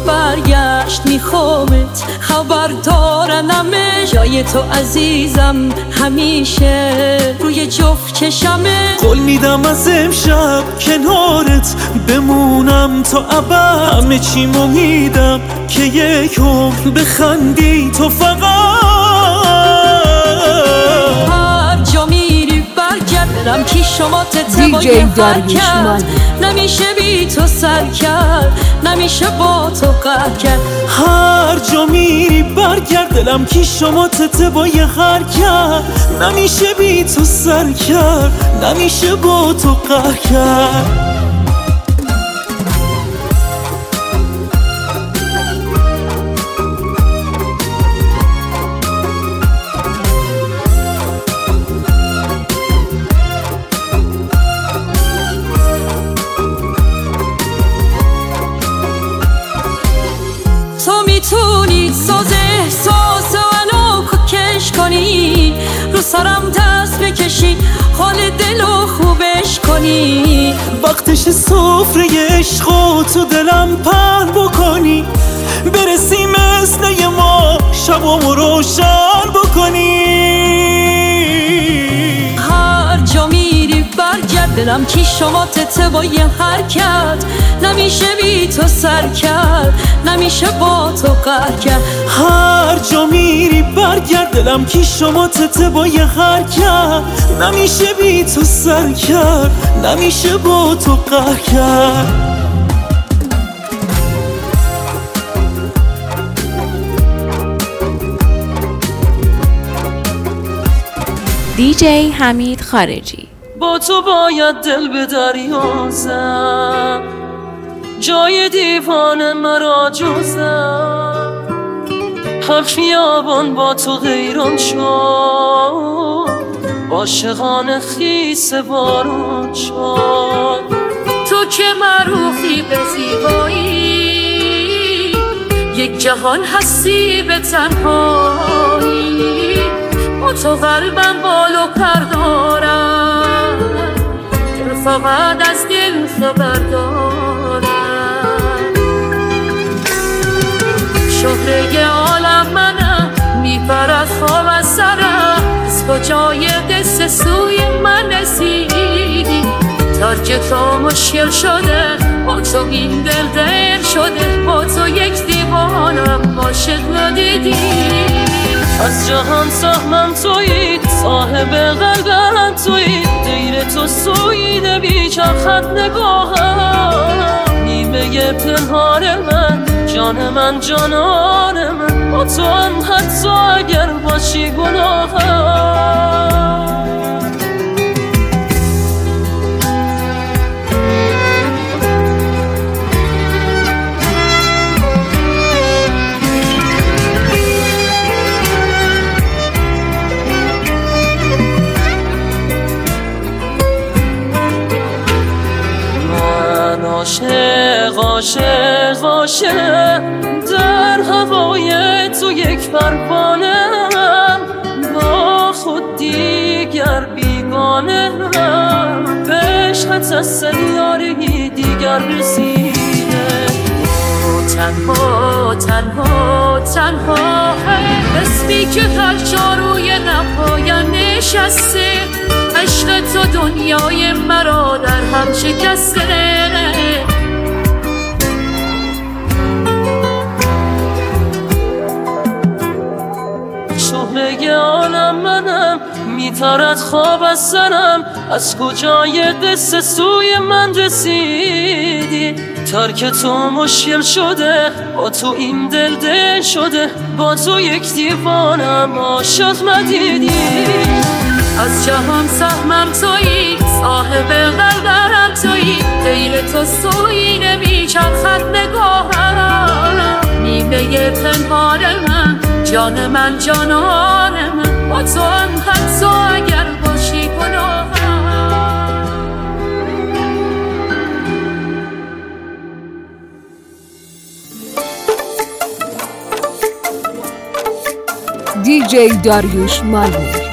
برگشت میخوامت خبر دارنمه جای تو عزیزم همیشه روی جفت چشمه قول میدم از امشب کنارت بمونم تا ابد همه چیمو میدم که یک عمر بخندی تو فقط هر جا میری برگردم که شما تتبای هر کرد نمیشه بی تو سر کرد نمیشه با تو قهر کرد هر جا میری برگرد دلم که شما تتبای هر کرد نمیشه بی تو سر کرد نمیشه با تو قهر کرد میتونی ساز احساس منو کش کنی رو سرم دست بکشی حال دلو خوبش کنی وقتش سفره عشق و تو دلم پهن بکنی برسی مثل یه ما شبامو روشن بکنی هر جا میری برگرد دلم که شما تتبای حرکت نمیشه بی تو سر کرد نمیشه با تو قهر کرد هر جا میری برگرد دلم که شما تتبای حرکت نمیشه بی تو سر کرد نمیشه با تو قهر کرد دیجی حمید خارجی. با تو باید دل به دریا زد جای دیوانه مرا جزم هم خیابان با تو غیران شد عاشقان خیس باران شد تو که معروفی به زیبایی یک جهان هستی به تنهایی با تو قلبم بال و پر دارم دل فقط از دل خبر دارم شهره عالم منم میپرد خواب از سرم از کجای دست سوی من رسیدی ترک تو مشکل شده با تو این دل شده با تو یک دیوانم عاشق ندیدی از جهان سهمم تویی صاحب قلبم تویی دیر تو سویده بیچرخت نگاهم نیمه پنهان من جان من جانان من با تو هم حتی اگر باشی گناهم عاشق در هوای تو یک پروانه‌ام با خود دیگر بیگانه‌ام به عشقت از سیاره‌ای دیگر رسیده تنها اسمی که هر جا روی نپایم نشسته عشق تو دنیای مرا در هم شکسته شهره عالم منم میپرد خواب از سرم از کجای دست سوی من رسیدی ترک تو مشکل شده با تو این دل شده با تو یک دیوانم عاشق ندیدی از جهان سهمم تویی صاحب قلبم تویی غیر تو سویی نمیچرخد نگاهم نیمه پنهان من جان من جانان من با تو هم حتی اگر باشی گناهم دیجی داریوش مالمیر.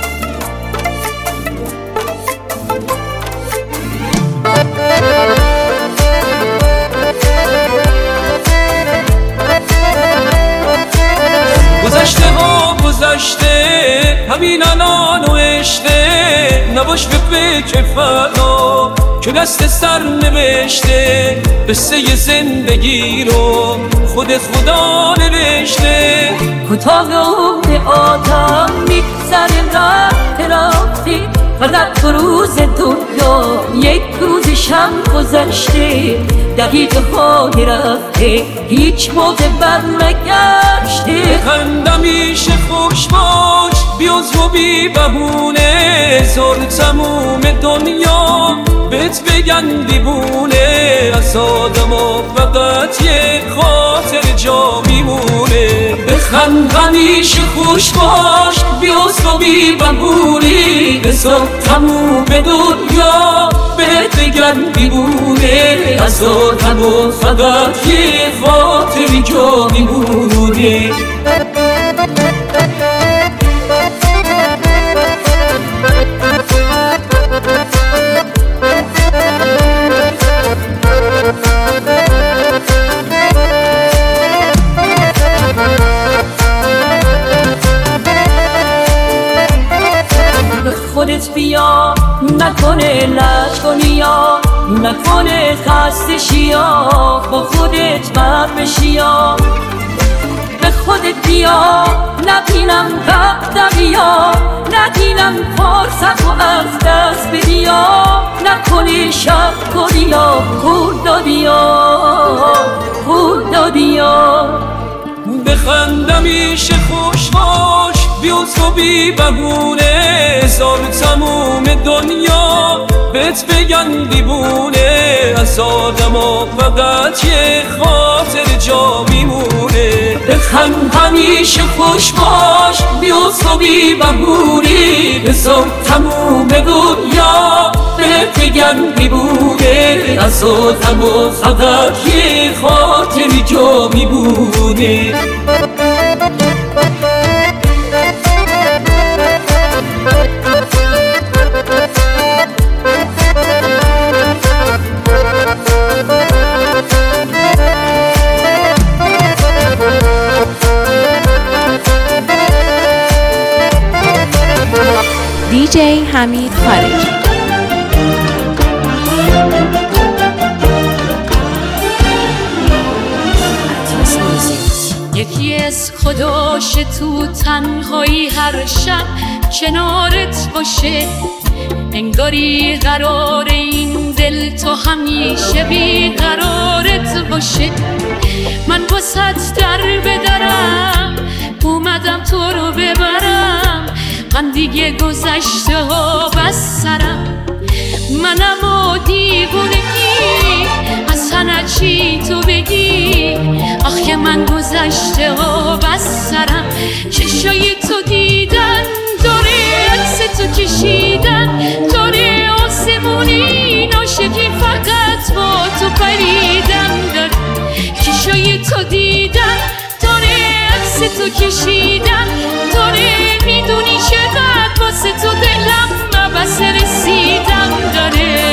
گذشته همین الان و عشقه، نباش به فکر فردا که دست سر نوشته، قصه زندگی رو خودت خدا نوشته. کوتاه عمر آدم میگذره راه رفتی، فقط تو روز دنیا یک روزشم گذشته، دقیقه های رفته هیچ موقع بر نگشته. خندم میشه خوش باش بیاز و بی بهونه، زور تموم دنیا بهت بگن دیوونه، از آدم ها فقط یه خاطر جا میمونه. بخند همیشه خوش باش بیاز و بی بهونه، زور تموم دنیا بهت بگن دیوونه، از آدم ها فقط یه خاطر جا میمونه. خودت بیا نکنه لج کنی یا نکنه خسته شیا، با خودت بر بشیا. به خودت بیا نبینم وقت بیا، نگینم فرصت و از دست بدیا، نکنی شب کنی یا پول دادی یا. بخندم میشه خوش باش بیاز و بی بهونه، زار تموم دنیا بهت بگن دیوونه، از آدم ها فقط یه خاطر جا میمونه. بخند همیشه خوش باش بیاز و بی بهونه، زار تموم دنیا بهت بگن دیوونه، از آدم ها فقط یه خاطر جا میمونه. DJ حمید خارجی. یکی از خداش تو تنهایی هر شب کنارت باشه، انگاری قرار این دل تو همیشه بیقرارت باشه. من واسط در بدرم اومدم تو رو ببرم، من دیگه گذشته ها بس سرم، منم و دیوونگی از همه چی تو بگی. آخه من گذشته ها بس سرم، چشای تو دیدن داره عکس تو کشیدن، داره آسمونی ناشگی فقط با تو پریدن داره. چشای تو دیدن داره عکس تو کشیدن، داره میدونی چقدر واسه تو دلم بس رسیدن داره.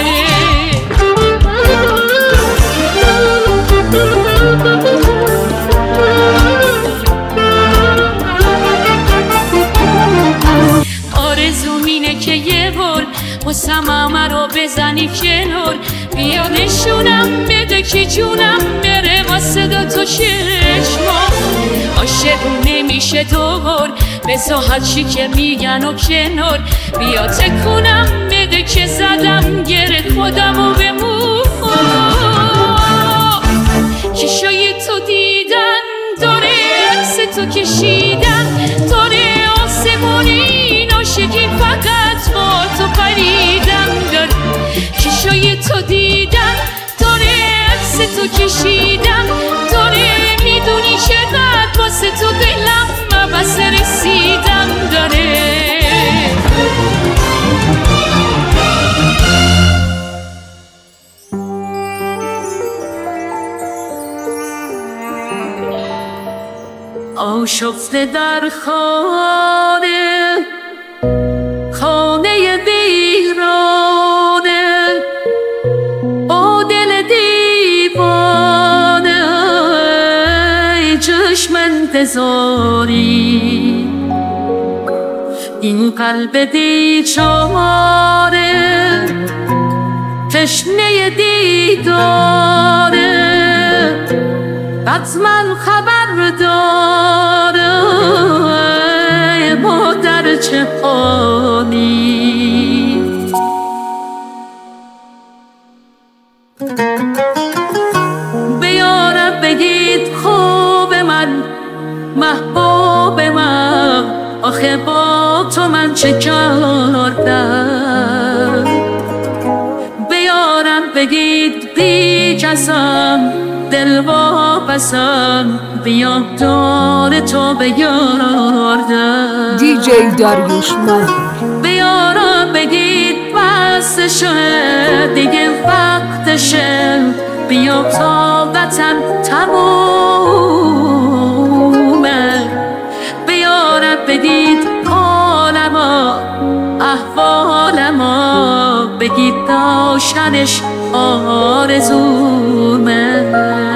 آرزوم اینه که یه بار واسم همه رو بزنی کنار، بیا نشونم بده که جونم بره واسه تو چشما. عاشق نمیشه دوبار بذار هرچی که میگن و کنار، بیا تکونم بده که زدم گرد خودم و بمون. چشای تو دیدن داره عکس تو کشیدن، داره آسمونی ناشگی فقط با تو پریدن داره. چشای تو دیدن داره عکس تو کشیدن، داره میدونی چقدر واسه تو دلم بس رسیدن داره. آشفته در خانه ویرانه، با دل دیوانه چشم انتظاری، این قلب بیچاره تشنه دیداره حتما خبر داره مادر چه حالی. بیارم بگید خوب من محبوب من آخه با تو من چه کردم. بیارم بگید بی کسم دل واپسم بیام دور تو بگردم. دیجی داریوش مالور. بیارم بگید بستشه دیگه وقتشه بیام طاقتم تمومه. بیارم بگید حالما احوالما بگید داشتنش آرزومه.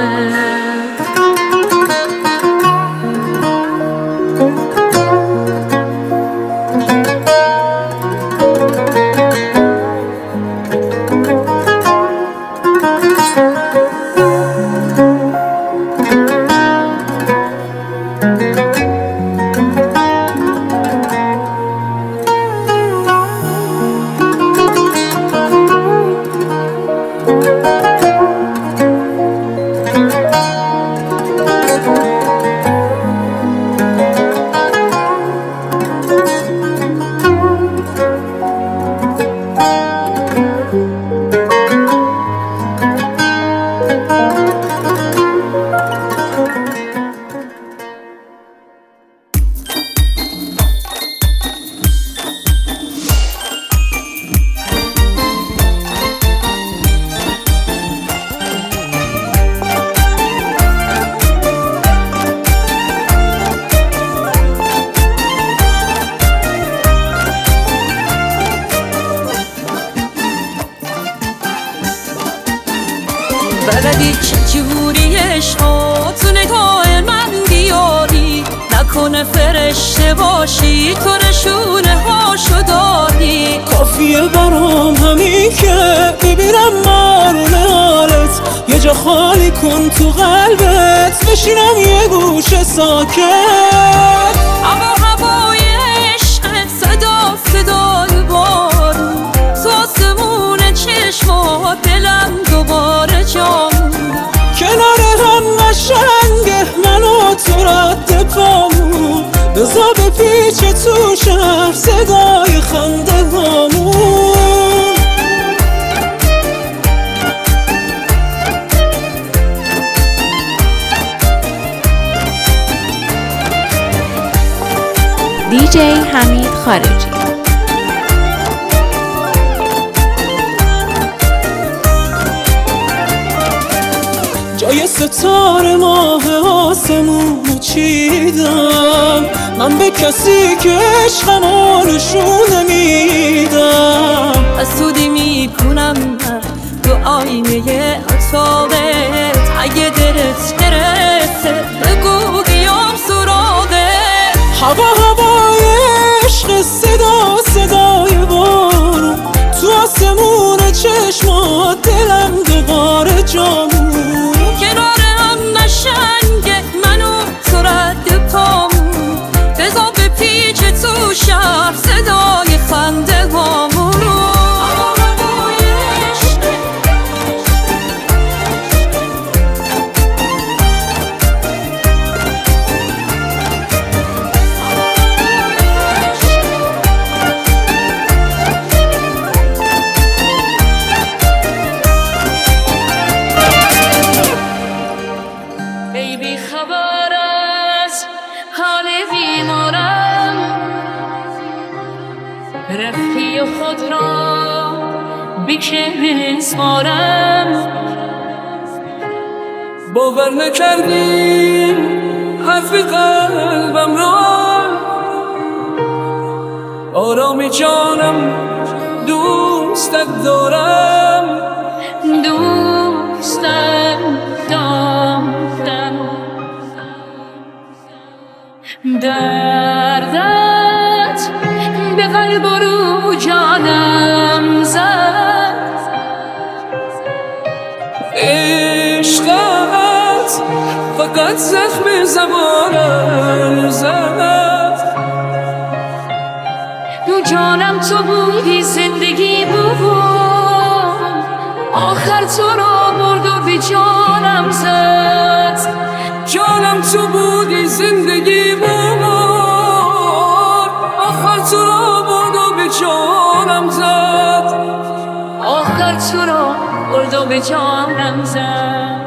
بلدی چجوری عشقا تو نگاه من بیاری نکنه فرشته باشی تو نشونه هاشو داری. کافیه برام همین که ببینم مارون حالت یه جا خالی کن تو قلبت بشینم یه گوشه ساکت. هوای عشقت صدا صدای بارون تو آسمون چشما دلم دوباره جام کنار هم قشنگه من و تو رد پامون بزا به پیچ تو شهر صدای خنده هامون. دیجی حمید خارجی. جای ستاره ماه آسمون چیدم من به کسی که عشقمو نشون نمیدم. حسودی میکنم تو آینه اتاقت اگه دلت گرفته بگو بیام سراغت. هوای عشق صدا صدای بارون تو آسمون چشمات دلم دوباره جامون. کنار هم نشنگه منو تو رد پامون بزا به پیچ تو شهر صدای خنده هامون. رفتی و خود را بسپارم. باور نکردی حرف قلبم را آرامی جانم دوستت دارم. دوستم دارم دردت قلب رو جانم زد. عشقت فقط زخم زبانم زد. دو جانم تو بودی زندگی بود، آخر تو را برد و به جانم زد. جانم تو بودی زندگی بود، آخر تو را برد و به جانم زد. آخر تو را برد و به جانم زد.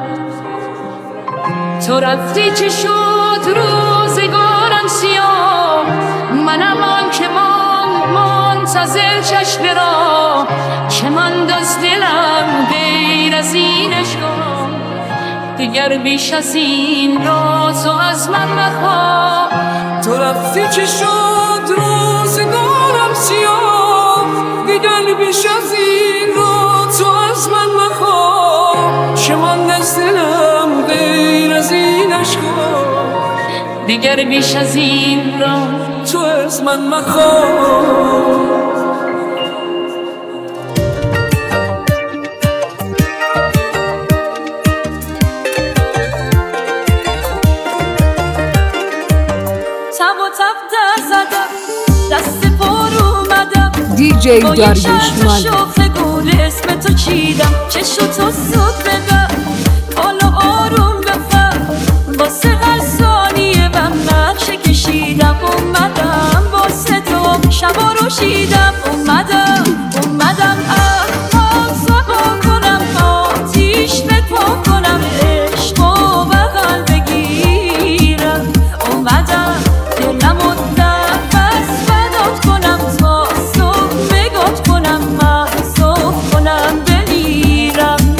تو رفتی چه شد روزگارم سیاه، منم آن که منتظر چشم را، که ماند از دلم غیر از این عشقا. دیگر بیش از این را تو از من مخواه. تو رفتی چه شد روزگارم سیاه، دیگر بیش از این را تو از من مخواه. چه ماند از دلم غیر از این عشقا. دیگر بیش از این را تو از من مخواه. دیجی داریوش مالک. شاخ گل اسم تو چیدم، چشم تو زود ببر، حالا آروم بفر. واسه هر ثانیه من نقشه کشیدم، اومدم واسه تو شبا رو شیدم. اومدم احمد سبا کنم، آتیش بپا کنم، عشق و بغل بگیرم. اومدم دلم و نفس فدات کنم، تا صبح بگات کنم، محصوب کنم بمیرم.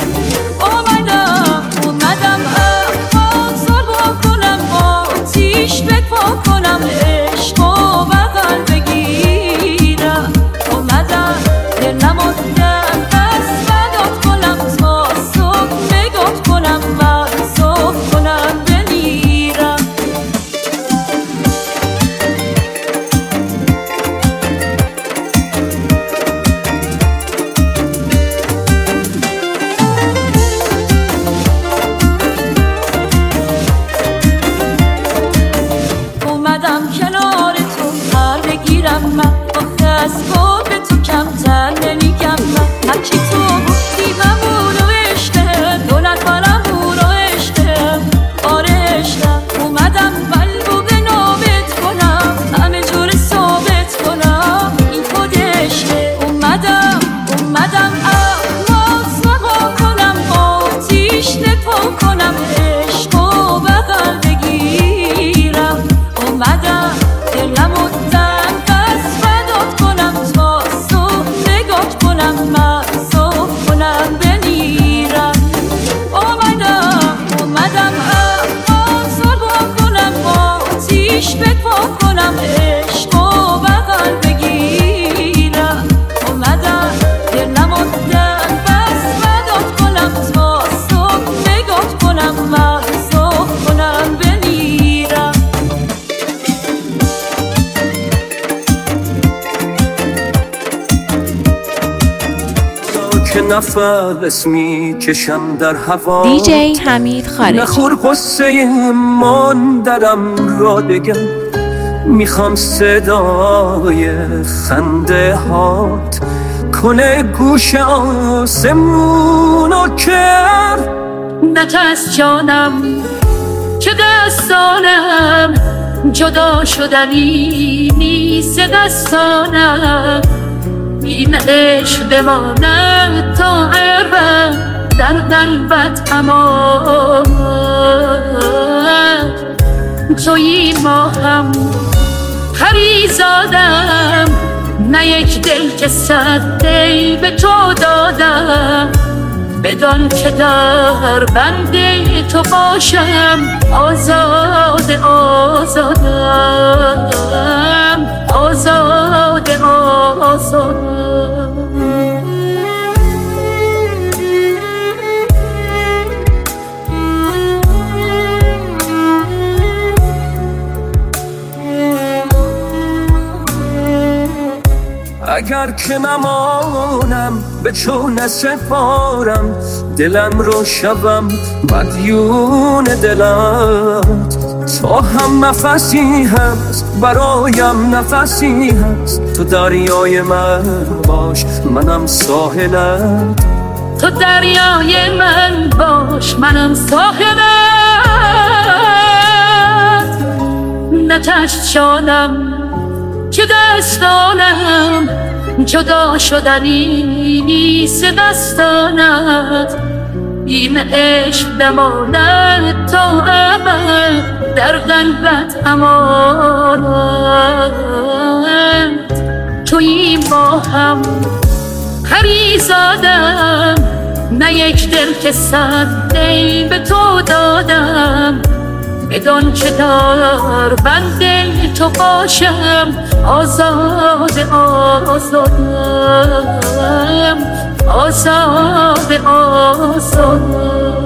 اومدم احمد سبا کنم، آتیش بپا کنم، عشق و بغل بگیرم. اومدم دلم و نفس فدات کنم، تا صبح بگات کنم، محصوب کنم بمیرم. اومدم کنار تو هر بگیرم، من آخه از به تو کمتر نمیگم. من هرچی تو گفتی ممون و عشقه، دو نفرم بور و عشقه، آره عشقم. اومدم قلبو به نابت کنم، همه جور ثابت کنم، این خود عشقه. اومدم احمد سبا کنم، آتیش نپا کنم، عشق و بغل بگیرم. اومدم دلم و نفس فدات کنم، تا صبح نگات کنم، محصوب کنم بمیرم. اومدم احمد سبا کنم، آتیش بپا کنم، عشق و بغل بگیرم. اومدم دلم و نفس فدات کنم، تا صبح نگات کنم، محصوب کنم بمیرم. که نفس می کشم در هوا. دیجی حمید خارجی. نخور قصه ماندرم را بگم، میخوام صدای خنده هات کنه گوش آسمونو کر. نترس جانم که دستانم جدا شدنی نیست، دستانم این عشق بماند تا ابد در قلبت تمام. تویی ماهم پریزادم، نه یک دل که صد دل به تو دادم. بدان که در بند تو باشم، آزادم اگر که نمانم به چون نسپارم دلم رو شبم مدیون دلت. تو هم نفسی هست برایم نفسی هست، تو دریای من باش منم ساحلت. تو دریای من باش منم ساحلت. نتشت شانم که دستانم جدا شدنی نیست دستانت. این عشق نماند تا ابد در قلبت امانت. تویی با هم پری زادم، نه یک دل که صد دل به تو دادم. بدان که دار بنده تو باشم آزاد آزادم، آزاد آزادم.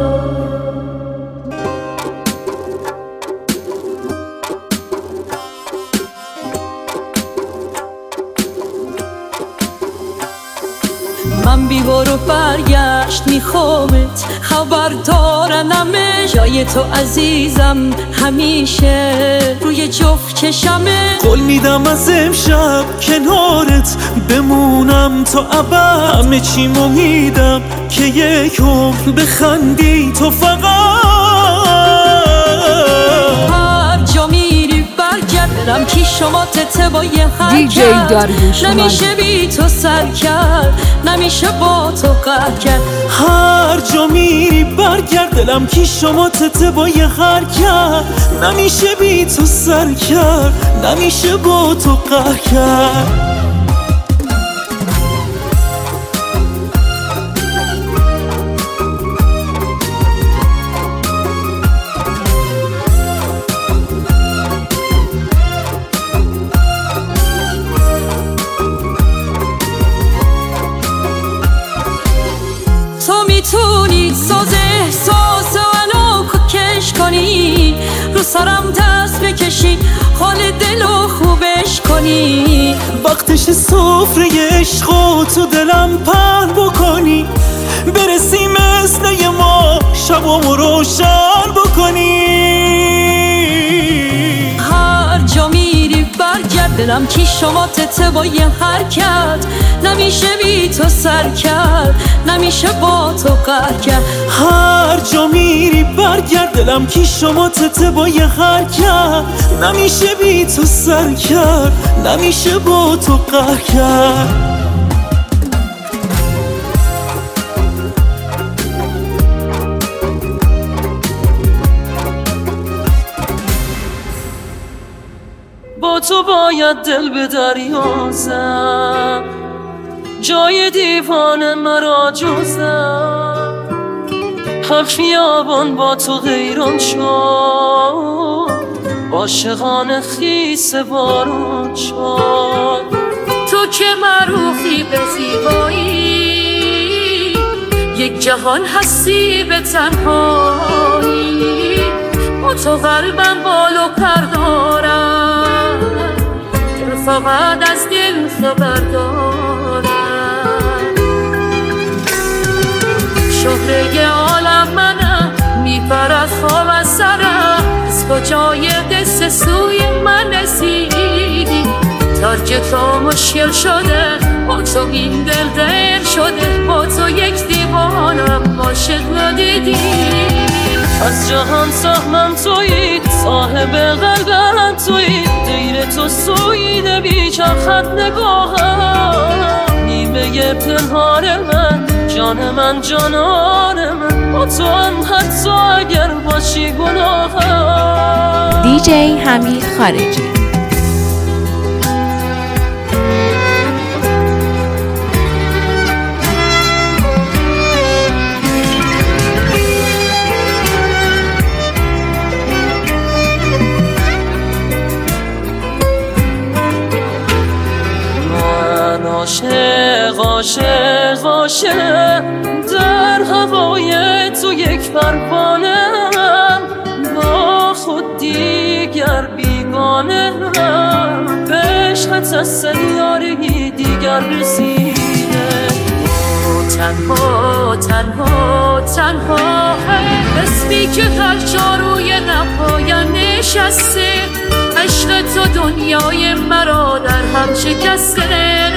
من بی برو برگشت میخوامت خبر دارنمه. جای تو عزیزم همیشه روی جفت چشمه. قول میدم از امشب کنارت بمونم تا ابد. همه چی میدم که یک عمر بخندی تو فقط. هر جا میری برگرد دلم کی شما تته با یه دیجی داریوش مالی. نمیشه بی تو سر کرد، نمیشه با تو قهر کرد. هر جا میری برگرد دلم کی شما تته با یه خر کرد. نمیشه بی تو سر کرد، نمیشه با تو قهر کرد. میتونی ساز احساس منو کش کنی، رو سرم دست بکشی حال دلو خوبش کنی. وقتش سفره عشقو تو دلم پهن بکنی، برسی مثل یه ما شبامو روشن بکنی. هر جا میری برگرد دلم کی شما تته با یه حرکت. نمیشه بی تو سر کرد، نمیشه با تو قهر کرد. هر جا میری برگرد دلم کی شما تته با یه حرکت. نمیشه بی تو سر کرد، نمیشه با تو قهر کرد. با تو باید دل به دریازم، جای دیوانه مرا جزم. هر خیابان با تو غیران شد، عاشقان خیس باران شد. تو که معروفی به زیبایی، یک جهان هستی به تنهایی. با تو قلبم بال و پر دارم، دل فقط از دل خبر دارم. شهره عالم منم، میپرد خواب از سرم. از کجای قصه سوی من رسیدی، ترک تو مشکل شده، با تو این دل دیر شده. با تو یک دیوانم عاشق ندیدی. از جهان سهمم تویی، صاحب قلبم تویی. دیر تو سویده بیچرخت نگاهم، نیمه پنهان من، جان من جانان من. با تو هم حتی اگر باشی گناهم. دیجی حمید خارجی. عاشق عاشق عاشق در هوای تو یک پروانه‌ام، با خود دیگر بیگانه‌ام. به عشق قلبت از سیاری دیگر رسیده. تنها تنها تنها اسمی که هر جا روی لب‌هایم نشسته، عشق تو دنیای مرا در هم شکسته.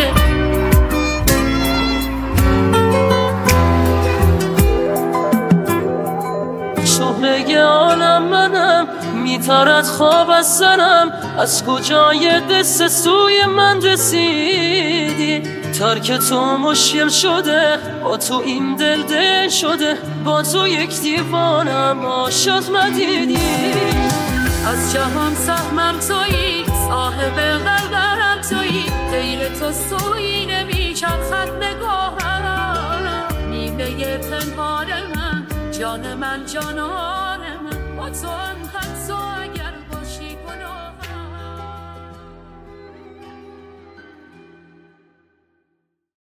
شهره عالم منم، میپرد خواب از سرم، از کجای قصه سوی من رسیدی. ترک تو مشکل شده، با تو این دل شده، با تو یک دیوانم عاشق ندیدی. از جهان سهمم تویی، صاحب قلبم تویی، غیر تو سویی نمیچرخد نگاهم. نیمه پنهان من، جان من جانان من، با تو انقدر